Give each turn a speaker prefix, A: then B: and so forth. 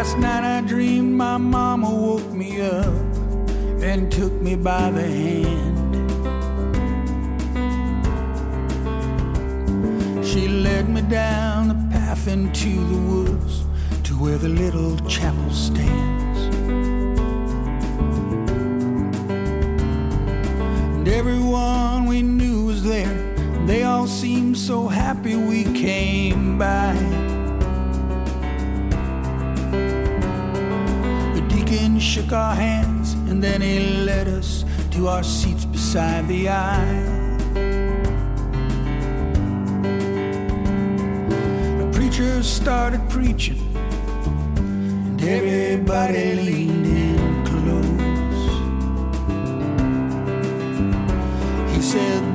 A: Last night I dreamed my mama woke me up and took me by the hand. She led me down the path into the woods to where the little chapel stands. And everyone we knew was there. They all seemed so happy we came by. The deacon shook our hands and then he led us to our seats beside the aisle. The preacher started preaching and everybody leaned in close. He said,